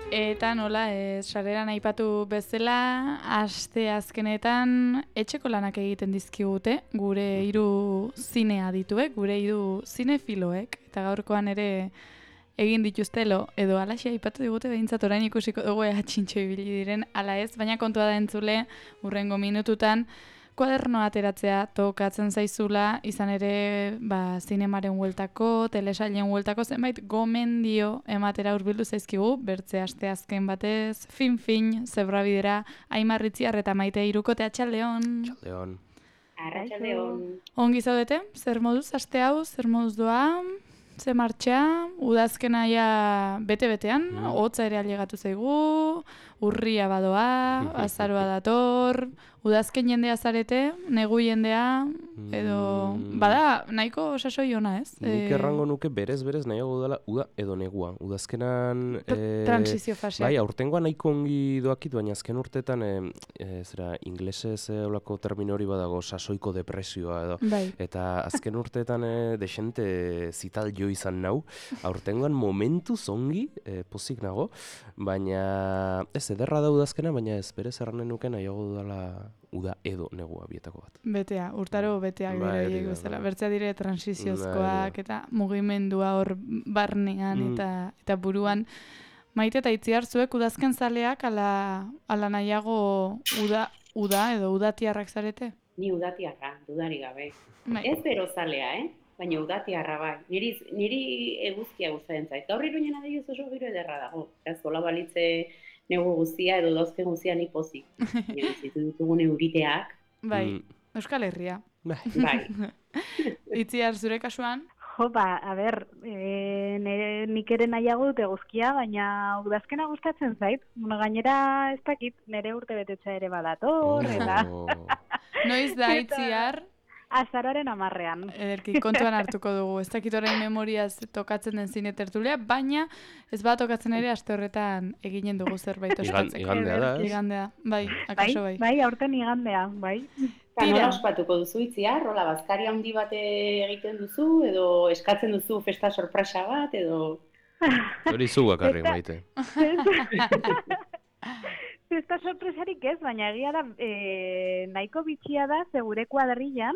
Eta nola, sareran aipatu bezala, aste azkenetan etxeko lanak egiten dizkigute, gure hiru zinea dituek, gure hiru zinefiloek, eta gaurkoan ere egin dituztelo, edo alaxia aipatu digute behintzat orain ikusiko dugu txintxo ibili diren, ala ez, baina kontua da entzule, hurrengo minututan, kuadernoa ateratzea tokatzen zaizula, izan ere zinemaren hueltako, telesailen hueltako zenbait gomendio ematera hurbildu zaizkigu, bertze aste azken batez, fin, zebrabidera, Aimarritziar eta Maite Irukote, atxaldeon. Atxaldeon. Arratsaldeon. Ongi zaudete? Zer moduz aste hau, zer moduz doa? Ze martxa, udazkena ja bete-betean, hotza ere ailegatu zaigu, urria badoa, azaroa dator, udazken jendea zarete, negu jendea, edo, bada, nahiko sasoi ona, ez? Nik errango nuke berez nahiago dela uda edo negua. Udazkenan... Transizio fasea. Bai, aurtengoa nahiko ongi doakit, baina azken urtetan, inglesez olako termino hori badago, sasoiko depresioa edo. Bai. Eta azken urteetan desente zital jo izan nau. Aurtengoan momentu zongi, pozik nago, baina ez ederra da udazkena, baina ez berez erranen nuke nahiago dela uda edo negua bietako bat. Betea, urtaro beteak dira bezala. Bertzea dire transiziozkoak eta mugimendua hor barnean eta buruan. Maite eta Itziar, zuek udazken zaleak ala nahiago uda edo udatiarrak zarete? Ni udatiarra, dudari gabe. Bai. Ez berozalea, baina udatiarra bai. Niri eguzkia gustatzen zait. Gaur Iruñen adibidez oso giro ederra dago. Ez zola balitze negu guztia edo dauzken guztia ni pozik. Zitu ditugun euriteak. Bai, Euskal Herria. Bai. Itziar, zure kasuan? Jo, a ber, nik ere nahiago dut eguzkia, baina udazkena gustatzen zait. Gainera ez dakit, nire urte betetza ere badator, eta... Noiz da, Itziar? Azaroaren 10ean. Ederki, kontuan hartuko dugu. Ez dakit orain memoriaz tokatzen den zine tertulia, baina ez bat tokatzen ere aste horretan eginen dugu zerbait ospatzeko. Igandea da, ez? Igandea, bai, akaso bai. Bai, aurten igandea, bai. Nola ospatuko duzu Itziar? Rola, bazkari handi bat egiten duzu, edo eskatzen duzu festa sorpresa bat, edo... Hori zu bakarrik, Maite. Festa sorpresarik ez, baina egia da nahiko bitxia da, gure kuadrillan,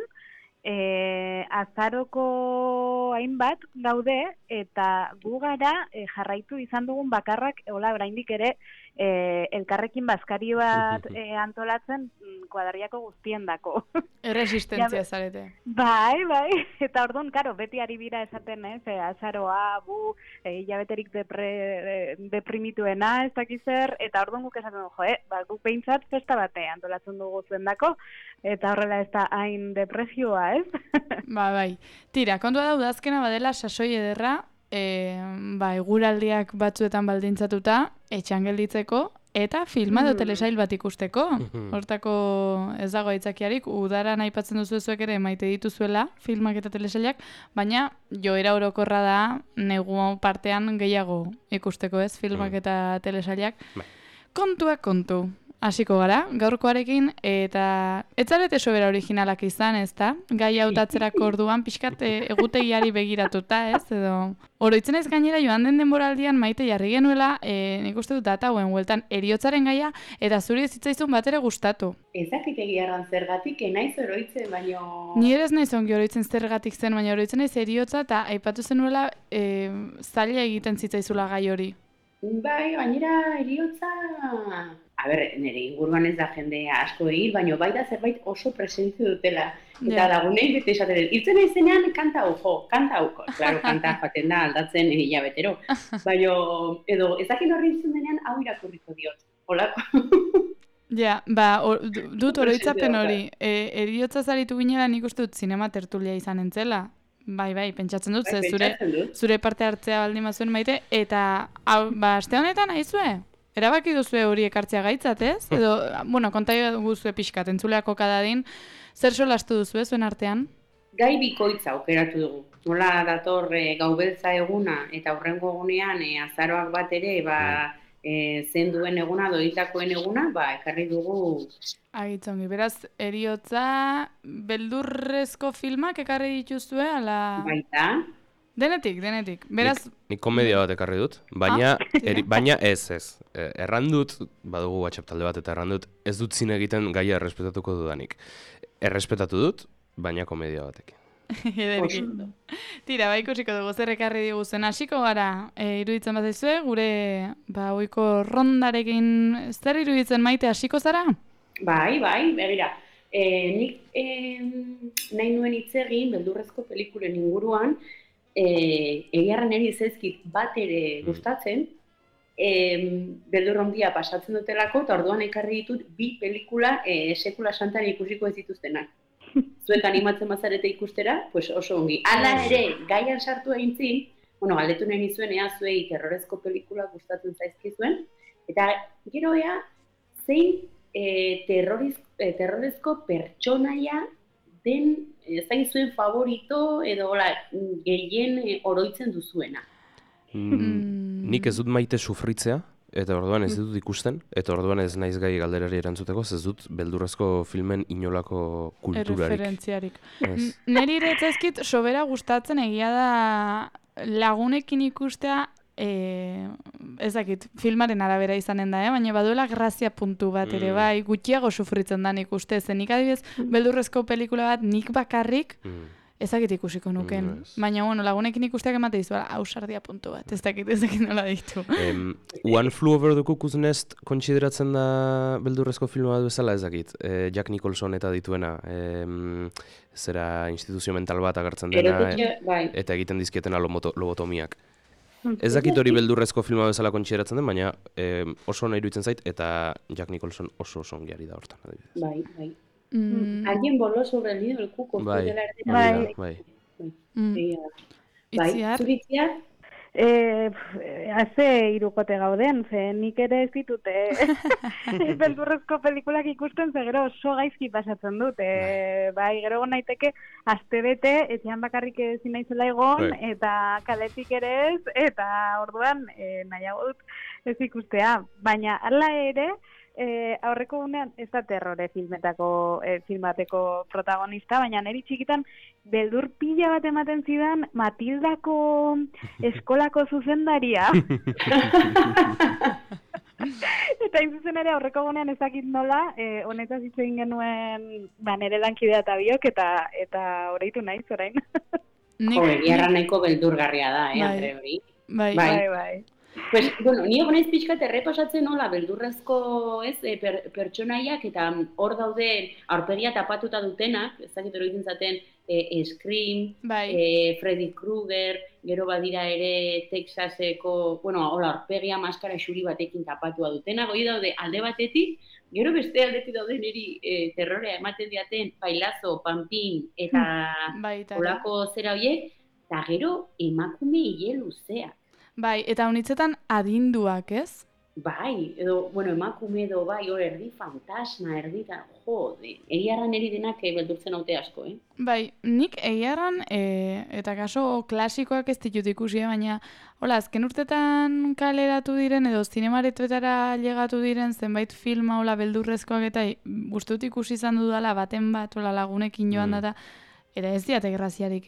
azaroko hainbat gaude, eta gu gara jarraitu izan dugun bakarrak, hola, oraindik ere, elkarrekin bazkari bat antolatzen kuadriako guztien dako. Erresistentzia zarete. Bai, eta orduan, karo, beti ari bira esaten, azaroa, hilabeterik deprimituena, ez dakizer, eta orduan guk esaten dugu, guk behintzat festa bate antolatzen dugu zuen dako, eta horrela ez da hain depresioa, ez? Bai. Tira, kontua da udazkena badela sasoi ederra, eguraldiak batzuetan baldintzatuta, etxan gelditzeko, eta filma edo telesail bat ikusteko. Hortako ez dago aitzakiarik, udaran aipatzen duzu zuek ere maite dituzuela filmak eta telesailak, baina joera orokorra da negu partean gehiago ikusteko, ez, filmak eta telesailak. Kontuak kontu. Hasiko gara, gaurkoarekin, eta ez zarete sobera originalak izan, ez da? Gai hautatzerako orduan, pixkat egutegiari begiratuta, ez? Edo, oroitzen ez gainera joan den denboraldian Maite jarri genuela, nik uste dut data hauen hueltan, heriotzaren gaia, eta zuri ez zitzaizun bat ere gustatu. Ez dakit egiarran zergatik, naiz oroitzen, baino... Ni ere ez naiz ongi oroitzen zergatik zen, baina oroitzen ez heriotza, eta aipatu zenuela zaila egiten zitzaizula gai hori. Bai, gainera heriotza... A ber, nire inguruan ez da jende asko egin, baina bai da zerbait oso presentzio dutela. Eta lagunei bete esaten, irtzen aizenean kanta hau, Claro, kanta jaten da aldatzen hilabetero. Baina, edo ezakin horri irtzen denean hau irakurriko diot. Holako. Ja, dut oroitzapen hori. Heriotza zaritu ginela nik uste dut zinema tertulia izan entzela. Bai, pentsatzen dut, zure parte hartzea baldin bazuen Maite, eta aste honetan aizue? Erabaki duzue hori ekartzea gaitzat, ez? Edo, kontai guzue pixkat, entzuleako kadadin, zer solastu duzue zuen artean? Gai bikoitza aukeratu dugu. Nola dator gaubeltza eguna eta hurrengo egunean azaroak bat ere, zenduen eguna, doitakoen eguna, ekarri dugu... Agitzongi, beraz, heriotza beldurrezko filmak ekarri dituzue, ala... Baita, Denetik. Beraz, Nik komedia bat ekarri dut, baina ez. Erran dut, badugu WhatsApp talde bat eta erran dut, ez dut zine egiten gaia errespetatuko dudanik. Errespetatu dut, baina komedia batekin. Ederki. Tira, ikusiko dugu zer ekarri diguzen. Hasiko gara, iruditzen bat zaizue, gure ohiko rondarekin zer iruditzen Maite hasiko zara? Bai, begira. Nik nahi nuen hitz egin beldurrezko pelikulen inguruan, egiarra niri zaizkit bat ere gustatzen, beldur handia pasatzen dutelako, eta orduan ekarri ditut bi pelikula sekula santan ikusiko ez dituztenak. Zuek animatzen bazarete ikustera, pues oso ongi. Hala ere, gaian sartu egintzin, galdetu nahi nizuen ea zuei terrorezko pelikula gustatzen zaizkizuen, eta gero ea, zein terrorezko pertsonaia den zain zuen favorito edo gehien oroitzen duzuena. Nik ez dut Maite sufritzea, eta orduan ez dut ikusten, eta orduan ez naiz gai galderari erantzuteko, ez dut beldurrezko filmen inolako kulturarik. Referentziarik. Neri ere zaizkit sobera gustatzen egia da lagunekin ikustea, ez dakit, filmaren arabera izanen da, baina baduela grazia puntu bat ere, bai, gutxiago sufritzen da nik uste, nik adibidez, beldurrezko pelikula bat nik bakarrik, ez dakit ikusiko nuken. Baina, lagunekin ikusteak emate dizu, ausardia puntu bat, ez dakit nola ditu. One Flew Over the Cuckoo's Nest kontsideratzen da beldurrezko filma bat bezala, ez dakit, Jack Nicholson eta dituena, zera instituzio mental bat agertzen dena, eta egiten dizkietena lobotomiak. Ez dakit hori beldurrezko filma bezala kontsideratzen den, baina oso nahi iruditzen zait, eta Jack Nicholson oso ongiari da hortan. Bai. Alguien voló sobre el nido del cuco. Bai. Zuritziar? Haze irukote gauden, ze nik ere ez ditute beldurrezko pelikulak ikusten, ze gero oso gaizki pasatzen dut. Bai, gero naiteke astebete, etxean bakarrik ezin naizela egon, eta kaletik ere ez, eta orduan nahiago dut ez ikustea. Baina hala ere, aurreko gunean ez da terrore filmateko protagonista, baina niri txikitan beldur pila bat ematen zidan Matildako eskolako zuzendaria. Eta zuzen ere aurreko gunean ez dakit nola, honetaz hitz egin genuen nire lankidea eta biok, eta horreitu naiz orain. Egiarra nahiko beldurgarria da, Andre hori. Bai. Pues, ni egon ez pixkat errepasatzen nola beldurrezko pertsonaiak eta hor daude aurpegia tapatuta dutenak, ez dakit hori zaten Scream, Freddy Krueger, gero badira ere Texaseko, aurpegia maskara xuri batekin tapatua dutenak, hori daude alde batetik, gero beste aldetik daude niri terrorea ematen diaten Pailazo, Pampin eta olako zera horiek, eta gero emakume hile luzeak. Bai, eta honitzetan adinduak, ez? Bai, edo, emakume edo bai, erdi fantasma, erditan, egiarran eri denak beldurtzen haute asko, Bai, nik egiarran, eta kaso klasikoak ez ditut ikusi, baina, azken urtetan kaleratu diren, edo zinemaretoetara llegatu diren, zenbait filma, beldurrezkoak, eta guztut ikusi izan dudala, baten bat, lagunekin joan data, eta ez diate graziarik,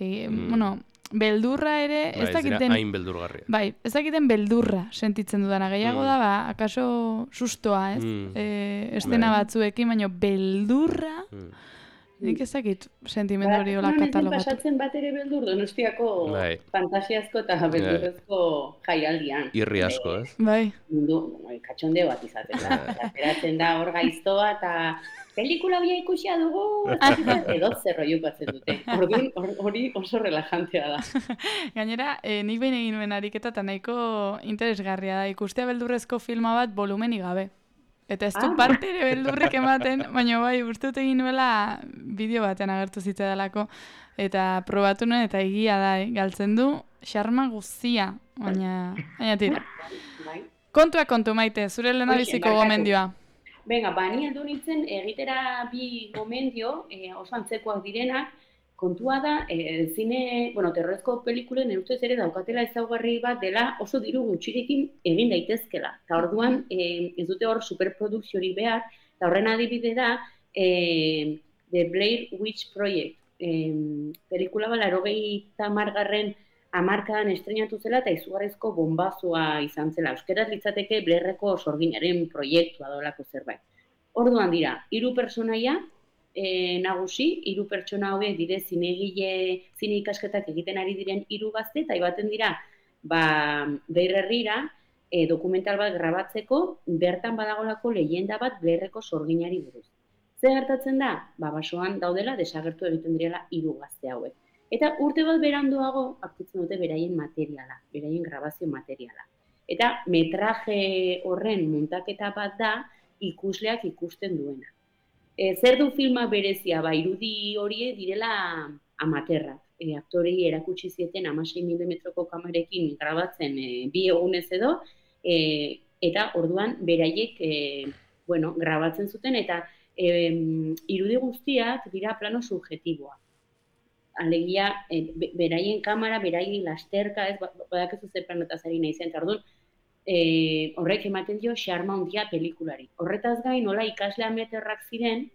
beldurra ere, ez dakiten... hain beldurgarria. Bai, ez dakiten beldurra sentitzen dudana. Gehiago da, akaso sustoa, ez? Estena batzuekin, baina beldurra... Nik ez dakit sentimendu hori hola katalogatu. Pasatzen bat ere beldur Donostiako fantasiazko eta beldurrezko jaialdian. Irri asko, ez? Bai. Katxonde bat izaten da. Ateratzen da hor gaiztoa eta... Pelikula bia ikusia dugu, edo zerro jokatzen dute. Hori oso relajantea da. Gainera, nik behin egin nuen ariketa eta nahiko interesgarria da. Ikustea beldurrezko filma bat volumenik gabe. Eta ez du parte ere beldurrik ematen, baina bai, uste dut egin nuela bideo batean agertu zitzaidalako. Eta probatu nuen eta egia da, galtzen du, xarma guztia, baina tira. Kontu Maite, zure lehendabiziko gomendioa. Venga, bani heldu nintzen egitera bi gomendio, oso antzekoak direnak, kontua da, terrorezko pelikulen ustez ere daukatela ezaugarri bat dela oso diru gutxirekin egin daitezkela. Eta orduan, ez dute hor superprodukziori behar, eta horren adibide da, The Blair Witch Project, pelikula bala 80 margarren hamarkadan estrenatu zela eta izugarrizko bombazua izan zela. Euskaraz litzateke Blairreko sorginaren proiektua dolako zerbait. Orduan dira, 3 pertsonaia nagusi, 3 pertsona hauek dire zine ikasketak egiten ari diren 3 gazte, eta ibaten dira, Blair herrira, dokumental bat grabatzeko, bertan badagolako leyenda bat Blairreko sorginari buruz. Zer gertatzen da? Basoan daudela, desagertu egiten direla 3 gazte hauek. Eta urte bat beranduago, aurkitzen dute beraien materiala, beraien grabazio materiala. Eta metraje horren muntaketa bat da, ikusleak ikusten duena. Zer du filma berezia? Irudi horiek direla amaterrak. Aktorei erakutsi zieten 16 mm kamerekin grabatzen 2 egunez edo, eta orduan beraiek grabatzen zuten, eta irudi guztiak dira plano subjetiboa. Alegia, beraien kamera, beraien lasterka, badakizu zer planotaz ari nahi zen, orduan, horrek ematen dio xarma handia pelikulari. Horretaz gain, nola ikasle amaterrak ziren,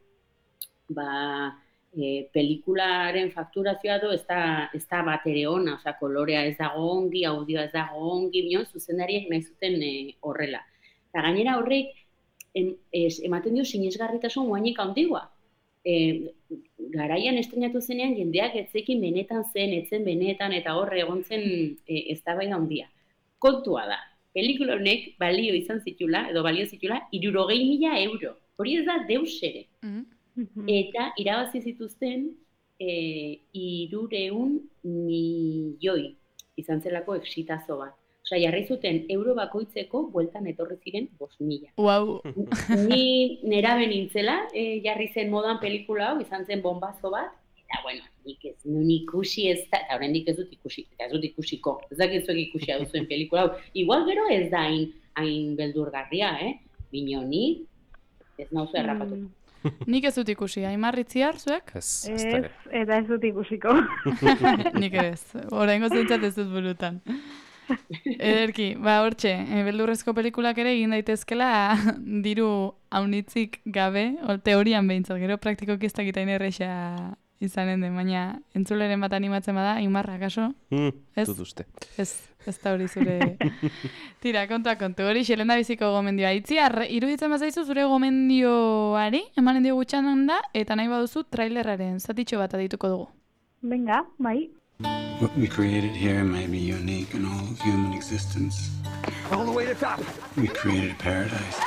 pelikularen fakturazioa ez da bat ere ona, osea, kolorea ez dago ongi, audioa ez dago ongi, zuzendariek nahi zuten horrela. Eta gainera horrek, ematen dio sinesgarritasun guainik handigoa. Garaian estrenatu zenean jendeak etzekin benetan zen, etzen benetan, eta horre egon zen eztabaida handia. Kontua da, pelikula honek balio zitula 60.000 euro. Hori ez da deus ere. Eta irabazi zituzten 300 milioi izan zelako exitazo bat. Osea, jarri zuten euro bakoitzeko bueltan etorri ziren 5.000. Wow. Ni nerabe nintzela, jarri zen modan pelikula hau, izan zen bombazo bat, eta nik ez nun ikusi ez da, eta oraindik ez dut ikusiko. Ez dakizuek ikusia duzuen pelikula hau. Igual gero ez da hain beldurgarria, Bino ni ez nauzu errapatu. Nik ez dut ikusi, Aimarritziar, zuek? Ez, eta ez dut ikusiko. Nik ez, oraingo zentzat ez dut burutan. Ederki, hortxe, beldurrezko pelikulak ere egin daitezkela diru haunitzik gabe, teorian behintzat, gero praktikoki ez dakitain erresa izanen den, baina entzuleren bat animatzen bada, Aimarra, kaso? Dut uste. Ez da hori zure... Tira, kontu hori, xelenda biziko gomendioa. Itziar, iruditzen bazaizu zure gomendioari, emanen dio gutxanan da, eta nahi baduzu trailerraren zatitxo bat adituko dugu. Venga, bai. What we created here may be unique in all of human existence. All the way to the top. We created a paradise.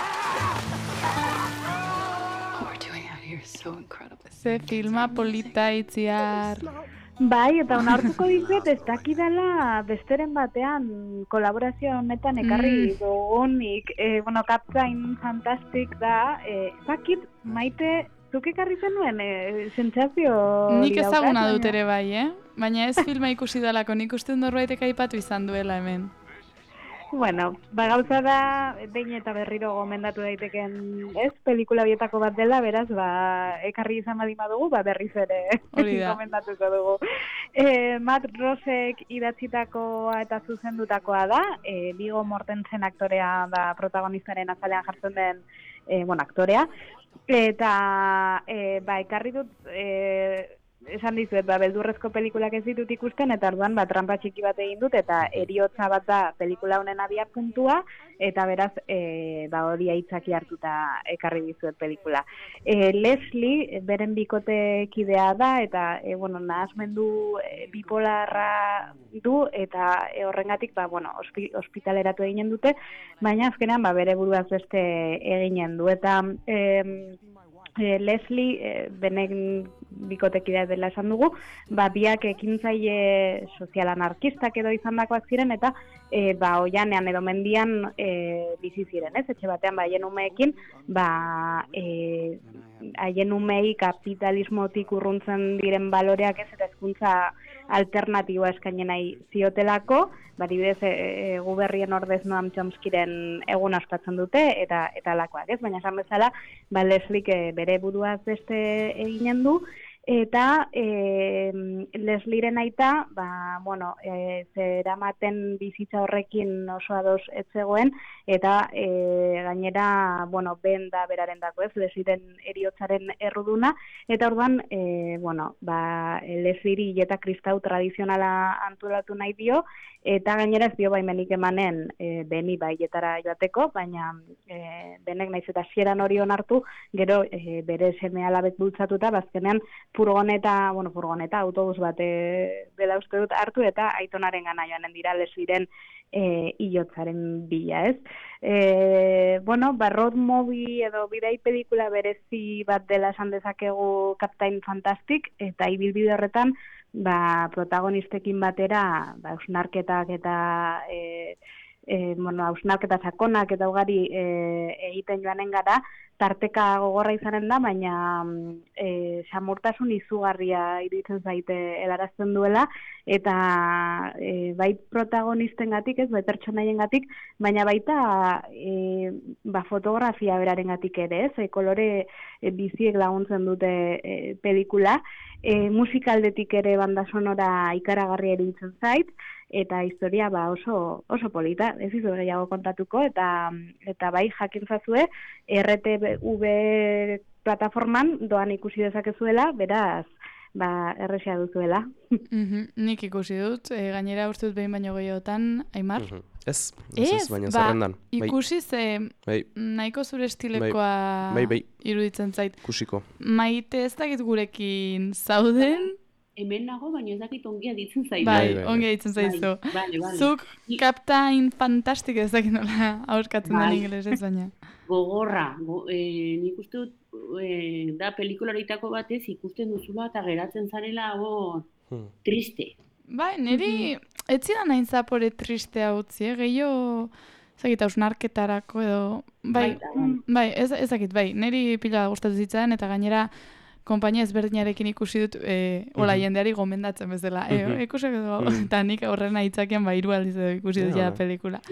What we're doing out here is so incredible. Ze filma polita, Itziar. Bai, eta onartuko dizuet ez dakidala besteren batean kolaborazio honetan ekarri dugunik. Captain Fantastic da, zakit, Maite, zuk ekarri zenuen, sentsazio... Nik ezaguna dut ere bai, baina ez filma ikusi dalako, nik uste norbaitek aipatu izan duela hemen. Bueno, gauza da, behin eta berriro gomendatu daiteken, pelikula bietako bat dela, beraz, ekarri izan badima dugu, berriz ere gomendatuko dugu. Matt Rossek idatzitakoa eta zuzendutakoa da, Viggo Mortensen aktorea da protagonistaren azalean jartzen den, aktorea, eta ekarri dut... Esan dizuet, beldurrezko pelikulak ez ditut ikusten, eta orduan trampa txiki bat egin dut, eta heriotza bat da pelikula honen abia puntua, eta beraz, hori aitzaki hartuta ekarri dizuet pelikula. Leslie, beren bikotekidea da, eta, nahasmendu bipolarra du, eta horrengatik, ospitaleratu eginen dute, baina azkenean, bere buruaz beste eginen du, eta... Leslie, benen bikotekidea dela esan dugu, biak ekintzaile sozial anarkistak edo izandakoak ziren, eta oianean edo mendian bizi ziren, etxe batean haien umeekin, haien umei kapitalismotik urruntzen diren baloreak ez eta hezkuntza alternatiboa eskaini nahi ziotelako, adibidez Guberrien ordez Noam Chomskyren egun ospatzen dute eta lakoak, ez? Baina esan bezala, Leslie bere buruaz beste eginen du, Eta Leslieren aita, zeramaten bizitza horrekin oso ados ez zegoen, eta gainera, Ben da berarendako ez, Leslieren heriotzaren erruduna, eta orduan, Lesliri eta kristau tradizionala antolatu nahi dio, eta gainera ez dio baimenik emanen Beni baietara joateko, baina Benek naiz eta hasieran hori onartu, gero bere seme alabek bultzatuta, bazkenean furgoneta, autobus bat dela uste dut hartu, eta aitonaren gana joanen dira Lesliren hilotzaren bila, ez? Road movie edo bidai pelikula berezi bat dela esan dezakegu Captain Fantastic, eta ibilbide horretan, protagonistekin batera, hausnarketak eta hausnarketa sakonak eta ugari egiten joanen gara, tarteka gogorra izanen da, baina samurtasun izugarria iruditzen zaite helarazten duela, eta bai protagonistengatik, ez, bai pertsonaiengatik, baina baita fotografia berarengatik ere, ez, kolore biziek laguntzen dute pelikula, musikaldetik ere banda sonora ikaragarria iruditzen zait, eta historia oso polita, ez izu gehiago kontatuko, eta bai jakintzazue RTV plataforman doan ikusi dezakezuela, beraz, errexea duzuela. Nik ikusi dut, gainera uste dut behin baino gehiagotan, Aimar? Ez, baina zerrendan. Ikusi nahiko zure estilekoa iruditzen zait. Ikusiko. Maite ez dakit gurekin zauden? Hemen nago, baina ez dakit ongia ditzen zaizu. Bai, ongia ditzen zaizu. Zuk Captain Fantastic ez dakit nola hauskatzen den ingelesez baina. Gogorra, nik uste dut, da pelikularritako batez ikusten duzula eta geratzen zarela triste. Bai, niri ez zidan hain zapore tristea utzi, gehiago ezagit hausnarketarako edo, bai, ezagit, bai, niri pila gustatu zitzaren eta gainera konpainia ezberdinarekin ikusi dut hola jendeari gomendatzen bezala. Ikusek edo, eta nik aurrena hitzakian hiru aldiz edo ikusi dut ja pelikula.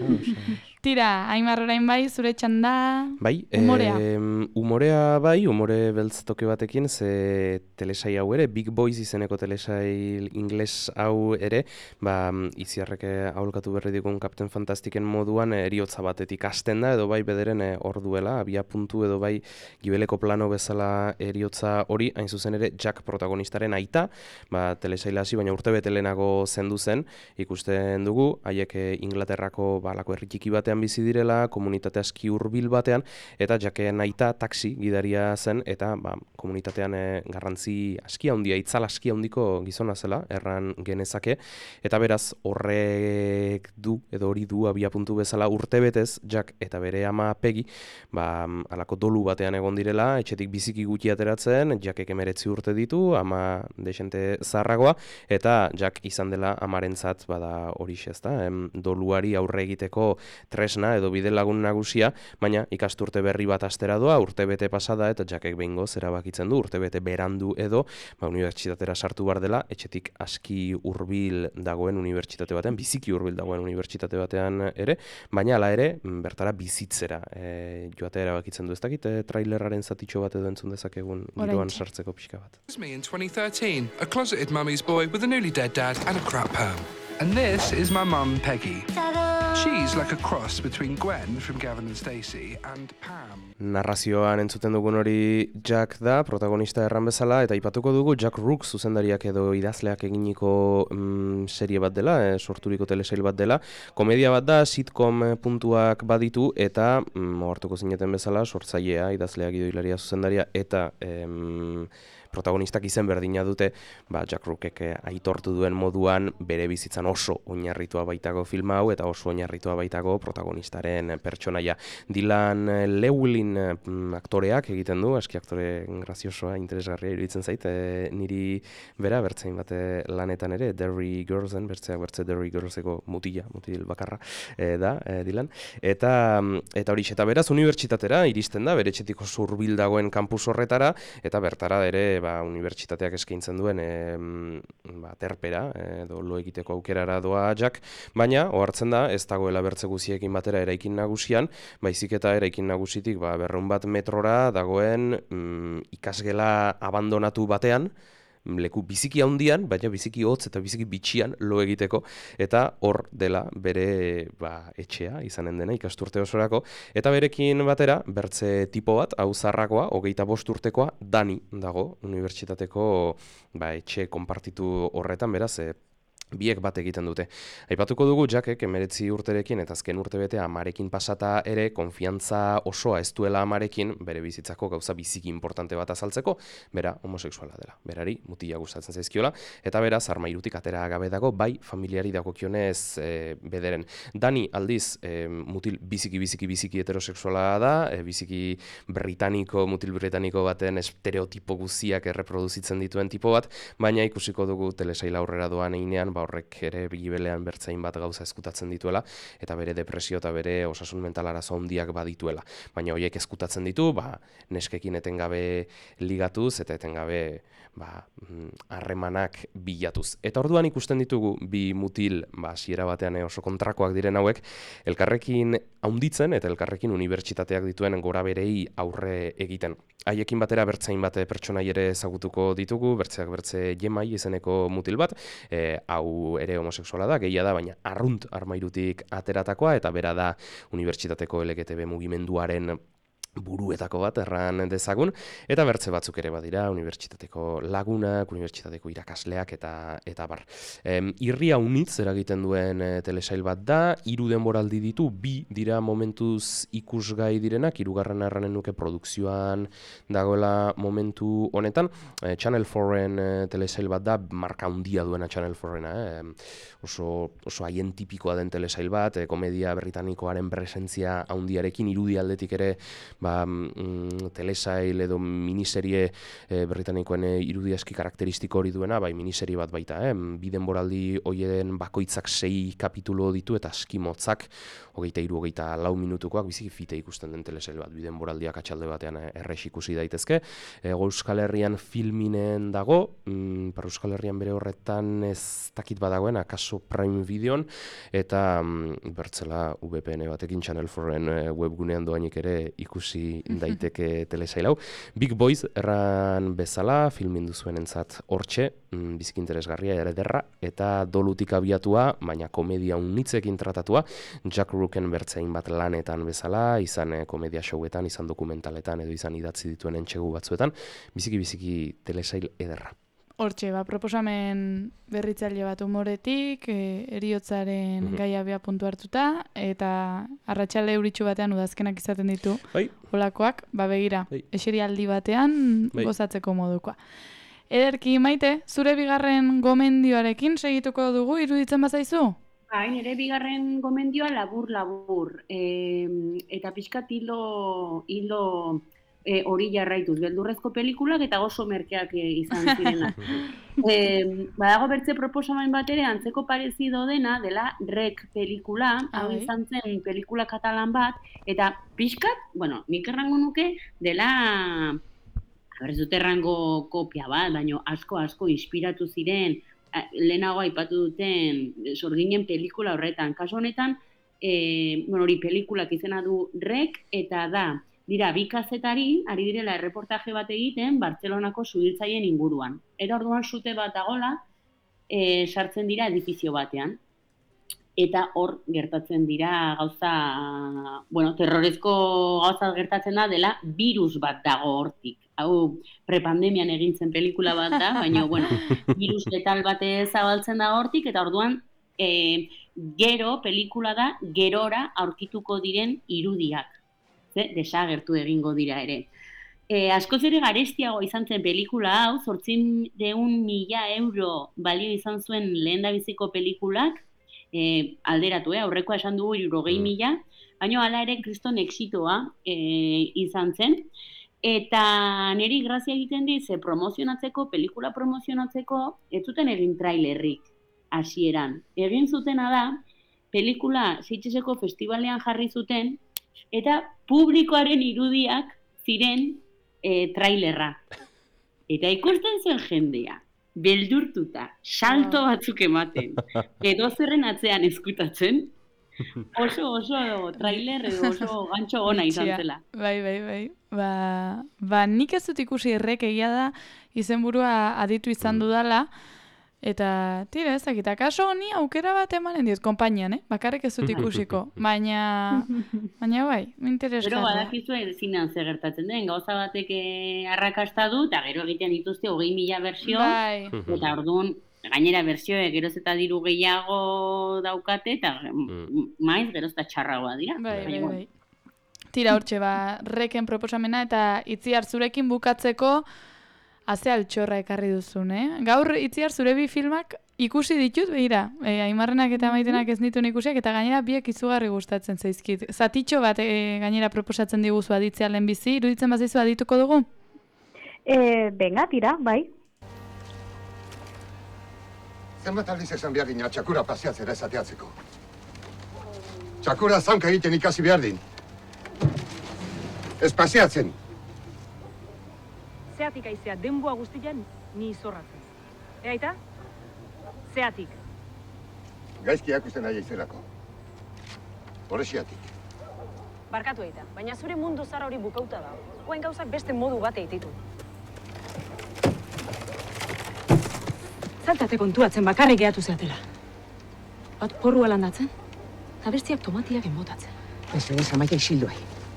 Tira, Aimar orain bai, zure txanda, umorea. Umorea bai, umore beltz toke batekin, ze telesai hau ere, Big Boys izeneko telesai ingles hau ere, iziarrek aholkatu berri dikun Captain Fantasticen moduan eriotza batetik hasten da, edo bai bederen hor duela, abia puntu edo bai gibeleko plano bezala eriotza hori, hain zuzen ere Jack protagonistaren aita, telesaila hasi, baina urtebete lehenago zendu zen, ikusten dugu, haiek Inglaterrako lako herri txiki batean bizi direla, komunitate aski hurbil batean, eta Jacken aita taxi gidaria zen, eta komunitatean garrantzi aski handia, itzal aski handiko gizona zela, erran genezake, eta beraz horrek du, edo hori du abiapuntu bezala urtebetez, Jack eta bere ama Peggy, alako dolu batean egon direla, etxetik biziki gutxi ateratzen, Jackek 19 urte ditu, ama desente zaharragoa, eta Jack izan dela amarentzat horixe, ezta, doluari aurre egiteko tresna edo bide lagun nagusia, baina ikasturte berri bat astera doa, urtebete pasada eta Jackek behingoz erabakitzen du, urtebete berandu edo, unibertsitatera sartu bar dela, etxetik aski hurbil dagoen unibertsitate batean, biziki hurbil dagoen unibertsitate batean ere, baina hala ere, bertara bizitzera joatea erabakitzen du, ez dakit, trailerraren zatitxo bat edo entzun dezakegun giroan sartzeko pixka bat. This is me in 2013, a closeted mummy's boy with a newly dead dad and a crap perm. And this is my mum, Peggy. She's like a cross between Gwen from Gavin and Stacey and Pam. Narrazioan entzuten dugun hori Jack da, protagonista erran bezala, eta aipatuko dugu Jack Rooks zuzendariak edo idazleak eginiko serie bat dela, sorturiko telesail bat dela. Komedia bat da, sitcom puntuak baditu, eta ohartuko zineten bezala, sortzailea, idazleak idoilaria zuzendaria, eta protagonistak izen berdina dute, Jack Rookek aitortu duen moduan bere bizitzan oso oinarritua baitago filma hau eta oso oinarritua baitago protagonistaren pertsonaia. Dylan Llewellyn aktoreak egiten du, aski aktore graziosoa, interesgarria iruditzen zait, niri bera bertzein bate lanetan ere, Derry Girlsen, bertze Derry Girlseko mutil bakarra da, Dylan. Eta horixe, eta beraz unibertsitatera iristen da, bere etxetik oso hurbil dagoen kampus horretara, eta bertara ere unibertsitateak eskaintzen duen terpera, edo lo egiteko aukerara doa Jack, baina ohartzen da ez dagoela bertze guziekin batera eraikin nagusian, baizik eta eraikin nagusitik 200 metrora dagoen ikasgela abandonatu batean, leku biziki handian, baina biziki hotz eta biziki bitxian lo egiteko, eta hor dela bere etxea izanen dena ikasturte osorako, eta berekin batera, bertze tipo bat, hau zarrakoa, 25 urtekoa, Dani dago, unibertsitateko etxe konpartitu horretan, beraz, biek bat egiten dute. Aipatuko dugu Jackek 19 urterekin eta azken urtebete amarekin pasata ere konfiantza osoa ez duela amarekin bere bizitzako gauza biziki importante bat azaltzeko, bera homosexuala dela. Berari mutila gustatzen zaizkiola eta beraz armairutik atera gabe dago bai familiari dagokionez bederen. Dani aldiz mutil biziki heterosexuala da, biziki mutil britaniko baten estereotipo guziak erreproduzitzen dituen tipo bat, baina ikusiko dugu telesail aurrera doan einean horrek ere gibelean bertzain bat gauza eskutatzen dituela, eta bere depresio eta bere osasun mental arazo handiak badituela. Baina horiek eskutatzen ditu, neskekin etengabe ligatuz eta etengabe harremanak bilatuz. Eta orduan ikusten ditugu bi mutil, hasiera batean oso kontrakoak diren hauek, elkarrekin haunditzen eta elkarrekin unibertsitateak dituen gora berei aurre egiten. Haiekin batera bertzain bat pertsonai ere ezagutuko ditugu, bertzeak bertze Jemai izeneko mutil bat, hau ere homosexuala da, gehia da, baina arrunt armairutik ateratakoa, eta bera da unibertsitateko LGTB mugimenduaren buruetako bat erran dezagun, eta bertze batzuk ere badira, unibertsitateko lagunak, unibertsitateko irakasleak eta bar. Irria unitz eragiten duen telesail bat da, 3 denboraldi ditu, 2 dira momentuz ikusgai direnak, 3. erranen nuke produkzioan dagoela momentu honetan. Channel 4-en telesail bat da, marka handia duena Channel 4-ena, oso haien tipikoa den telesail bat, komedia britanikoaren presentzia handiarekin, irudialdetik ere telesail edo miniserie britanikoen irudi aski karakteristiko hori duena, miniserie bat baita, 2 denboraldi horien bakoitzak 6 kapitulo ditu eta aski motzak, 23-24 minutukoak, biziki fite ikusten den telesail bat, 2 denboraldiak atxalde batean errex ikusi daitezke. Euskal Herrian filminen dago, Euskal Herrian bere horretan ez dakit badagoen, akaso Prime Videon, eta bertzela VPN batekin Channel 4-en webgunean doainik ere ikusi daiteke telesail hau. Big Boys erran bezala, filmin duzuenentzat hortxe, biziki interesgarria ederra, eta dolutik abiatua, baina komedia unitzekin tratatua, Jack Rooken bertzein bat lanetan bezala, izan komedia showetan, izan dokumentaletan, edo izan idatzi dituen entxegu batzuetan, biziki telesail ederra. Hortxe, proposamen berritzaile bat humoretik, heriotzaren gaia bea puntu hartuta, eta arratsalde euritsu batean udazkenak izaten ditu. Holakoak, begira, eserialdi batean gozatzeko modukoa. Ederki, Maite, zure bigarren gomendioarekin segituko dugu, iruditzen bazaizu? Nire bigarren gomendioa labur. Eta pixkat hilo hori jarraituz, beldurrezko pelikulak eta oso merkeak izan zirenak. Badago bertze proposamen bat ere antzeko parezido dena, dela Rec pelikula, hau izan zen pelikula katalan bat, eta pixkat, nik errango nuke, dela, ez dut errango kopia bat, baina asko inspiratu ziren, lehenago aipatu duten sorginen pelikula horretan. Kasu honetan, hori pelikulak izena du Rec, eta dira, 2 kazetari, ari direla erreportaje bat egiten, Bartzelonako suhiltzaien inguruan. Eta orduan sute bat dagola, sartzen dira edifizio batean. Eta hor gertatzen dira gauza, terrorezko gauza gertatzen dela, virus bat dago hortik. Hau, prepandemian egintzen pelikula bat da, baina, virus letal bat zabaltzen da hortik, eta orduan, gero, pelikula da, gerora aurkituko diren irudiak. Desagertu egingo dira ere. Askoz ere garestiago izan zen pelikula hau, 800.000 euro balio izan zuen lehendabiziko pelikulak, alderatu, aurrekoa esan dugu 60.000, baina hala ere kriston exitoa izan zen. Eta niri grazia egiten dit, pelikula promozionatzeko, ez zuten egin trailerrik hasieran. Egin zutena da, pelikula Sitgeseko festivalean jarri zuten, eta publikoaren irudiak ziren trailerra. Eta ikusten zen jendea, beldurtuta, salto batzuk ematen, edo zerren atzean eskutatzen, oso trailer edo oso gantxo ona izan zela. Bai. nik ez dut ikusi Rek, egia da izenburua aditu izan dudala, eta tira ezakit, akaso honi aukera bat emanen diot, konpainian, bakarrik ez dut ikusiko, baina bai, interesgarria. Gero badakizu ezinan zer gertatzen den, gauza batek arrakasta du, eta gero egiten dituzte 20.000 bersio, eta orduan, gainera bersioek geroz eta diru gehiago daukate, eta maiz geroz eta txarragoa dira. Bai. Tira hortxe, Reken proposamena, eta Itziar zurekin bukatzeko, haze altxorra ekarri duzun, Gaur, Itziar, zure bi filmak ikusi ditut, behira, Aimarrenak eta Maitenak ez nituen ikusiak, eta gainera biek izugarri gustatzen zaizkit. Zatitxo bat gainera proposatzen diguzu aditzea lehenbizi, iruditzen bazaizu adituko dugu? Benga, tira, bai. Zenbat aldiz esan behar dina txakura paseatzera esateatzeko. Txakura zaunka egiten ikasi behar din. Ez paseatzen. Zeatik aizea denboa guztian ni izorratzen. Aita? Zeatik. Gaizki akusten nahi izelako. Horrexiatik. Barkatu aita, baina zure mundu zara hori bukauta da. Oain gauzak beste modu bat eititu. Zaltate kontuatzen bakarrik gehatu zeatela. Bat porrua landatzen, eta bestiak tomatiak enbotatzen. Ez amaia isilduai.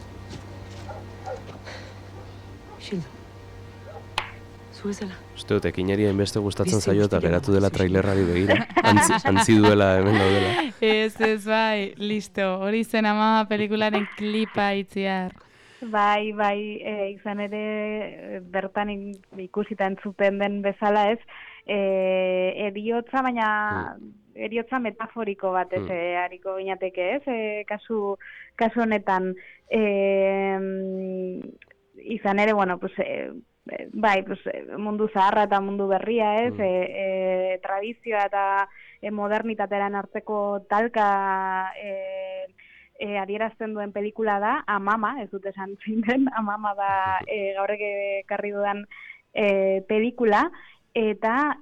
Isildu. Zuezela. Uste dut, ekineria inbeste gustatzen zaio eta geratu dela trailerrari begira. Antzi duela hemen gaudela. Ez, bai, listo. Hori zen Amama pelikularen klipa Itziar. Bai, izan ere bertan ikusita entzuten den bezala ez, eriotza, baina eriotza metaforiko bat ez, hariko ginateke ez, kasu honetan. Izan ere, bueno, pues, bai, pues, mundu zaharra eta mundu berria ez, tradizioa eta modernitatearen arteko talka adierazten duen pelikula da, Amama, ez dut esan zein den, Amama da gaurrek ekarri dudan pelikula, eta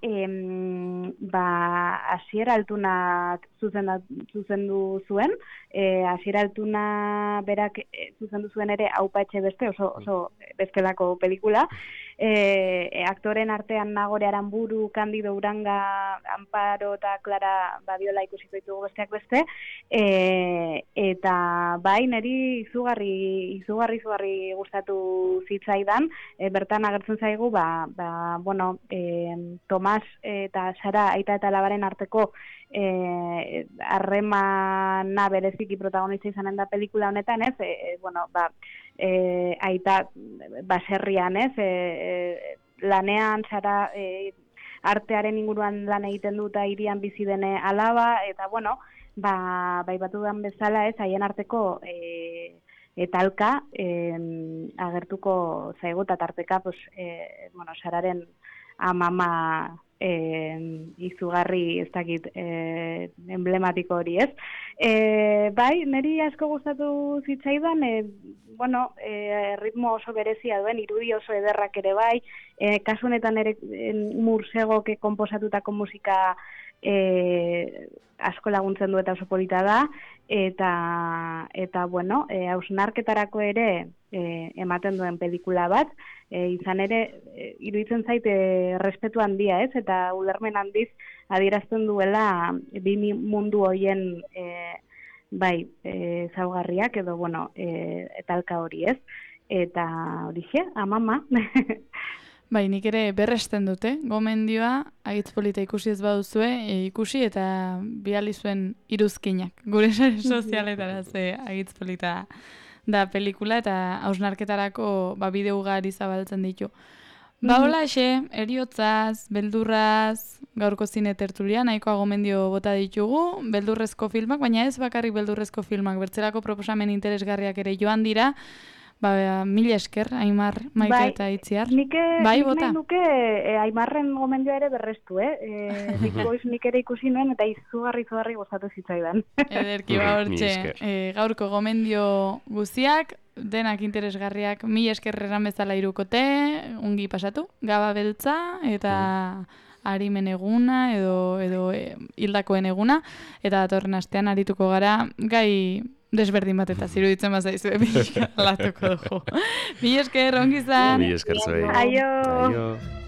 Asier Altunak zuzendu zuen, Asier Altuna berak zuzendu zuen ere Aupa etxe beste, oso bestelako pelikula, aktoren artean Nagore Aranburu, Candido Uranga, Amparo eta Clara Badiola ikusiko ditugu besteak beste, eta bai, niri izugarri gustatu zitzaidan, bertan agertzen zaigu, bueno, Tomas eta Sara aita eta alabaren arteko harremana bereziki protagonista izanen da pelikula honetan, ez? Bueno, aita baserrian, ez? Lanean Sara artearen inguruan lan egiten du eta hirian bizi dene alaba, eta bueno, bai batudan bezala, ez? Haien arteko talka agertuko zaigu eta tarteka, pues, bueno, Sararen Amama izugarri ez dakit emblematiko hori ez. Bai, niri asko gustatu zitzaidan, bueno, ritmo oso berezia duen, irudi oso ederrak ere bai, kasu honetan ere Mursegok konposatutako musika asko laguntzen du eta oso polita da, eta bueno, hausnarketarako ere ematen duen pelikula bat, izan ere, iruditzen zait respetu handia ez, eta ulermen handiz adierazten duela bi mundu hoien bai, zaugarriak edo, bueno, talka hori ez, eta horixe, Amama. Bai, nik ere berresten dute, gomendioa, Agitz Polita ikusi ez baduzue, ikusi eta bidali zuen iruzkinak. Gure sare sozialetara ze Agitz Polita da pelikula eta hausnarketarako bideo ugari zabaltzen ditu. Hola eriotzaz, beldurraz, gaurko zine tertulian, nahikoa gomendio bota ditugu, beldurrezko filmak, baina ez bakarrik beldurrezko filmak, bertzerako proposamen interesgarriak ere joan dira, mila esker, Aimar, Maite eta Itziar. Nik nahi nuke Aimarren gomendioa ere berrestu, nik ere ikusi nuen eta izugarri gozatu zitzaidan. Ederki, hortxe, gaurko gomendio guztiak, denak interesgarriak, mila esker erran bezala irukote, ungi pasatu, Gaba Beltza eta Arimen eguna edo hildakoen eguna, eta datorren astean arituko gara gai desberdin bat eta ziruditzen bazaizu, pixka latuko dugu. Mila esker, ongi izan. Mila esker zuei. Aio. Aio.